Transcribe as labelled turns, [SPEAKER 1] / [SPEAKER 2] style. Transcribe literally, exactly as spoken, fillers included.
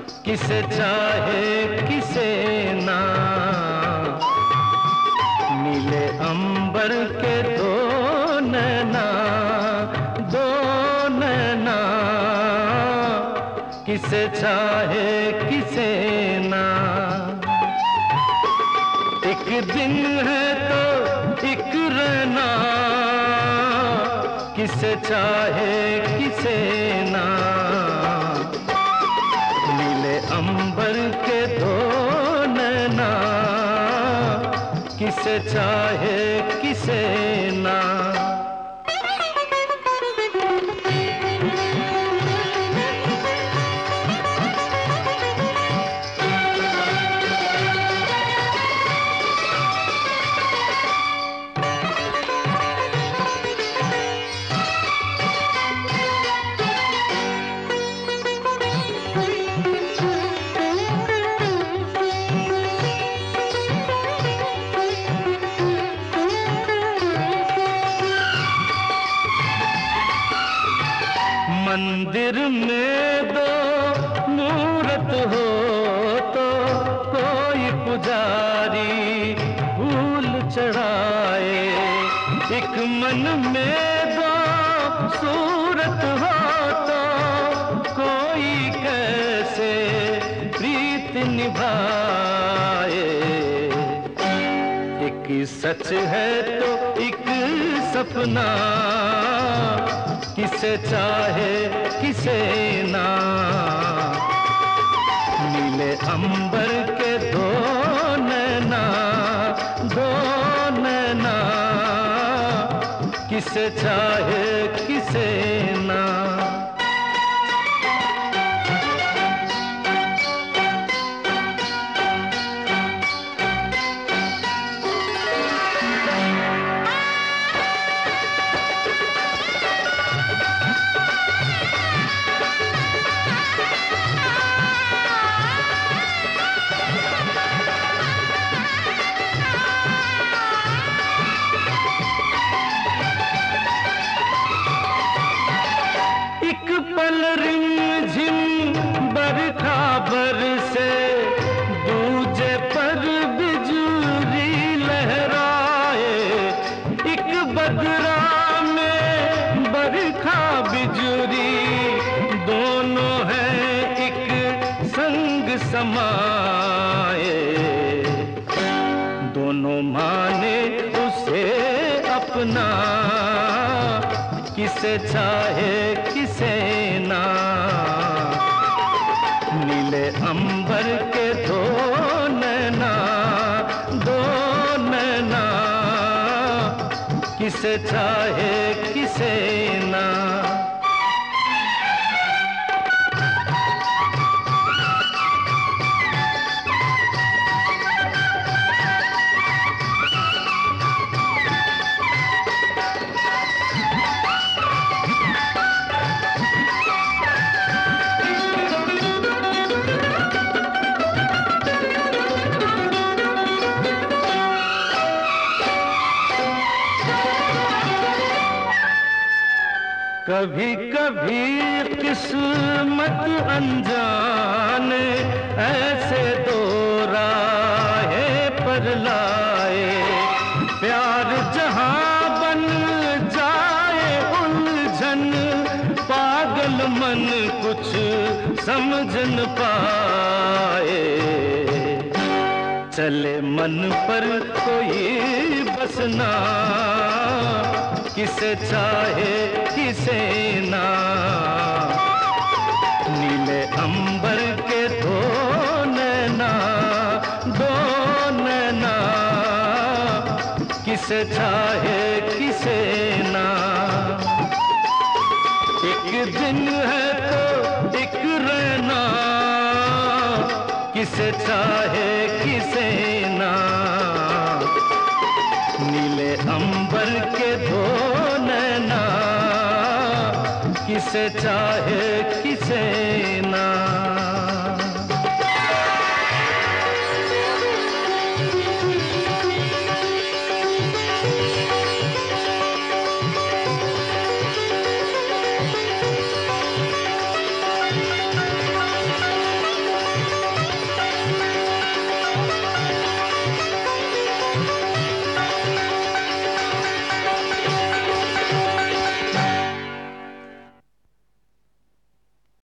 [SPEAKER 1] किसे चाहे किसे ना, नीले अंबर के दो नैना, दो नैना, किसे चाहे किसे ना। एक दिन है तो एक रहना, किसे चाहे किसे ना, नीले अंबर के दो नैना, किसे चाहे किसे ना। मंदिर में दो मूरत हो तो कोई पुजारी फूल चढ़ाए, एक मन में दो सूरत हो तो कोई कैसे प्रीत निभाए। एक सच है तो एक सपना, किसे चाहे किसे ना, नीले अंबर के दो नैना, दो नैना, किसे चाहे किसे ना। पल रिमझिम बरखा बरसे, दूजे पर बिजुली लहराए, एक बदरा में बरखा बिजुली, दोनों हैं एक संग समाए, दोनों माने उसे अपना, किसे चाहे किसे ना, नीले अंबर के दो नैना, दो नैना, किसे चाहे किसे ना। कभी कभी किस्मत अनजाने ऐसे दो राहें पर लाए, प्यार जहां बन जाए उलझन, पागल मन कुछ समझ न पाए, चले मन पर कोई बसना, किसे चाहे किसे ना, नीले अंबर के दो नैना, दो नैना, किसे चाहे किसे ना। एक दिन है तो एक रहना, किसे चाहे किसे ना, नीले अंबर के दो नैना, किसे चाहे किसे ना।